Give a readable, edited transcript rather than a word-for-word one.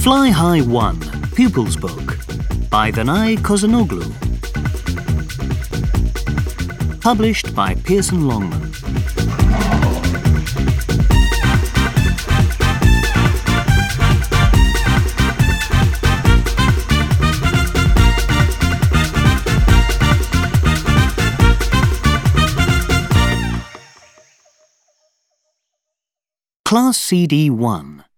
Fly High 1, Pupils Book by Danai Kozanoglu. Published by Pearson Longman. Class CD 1.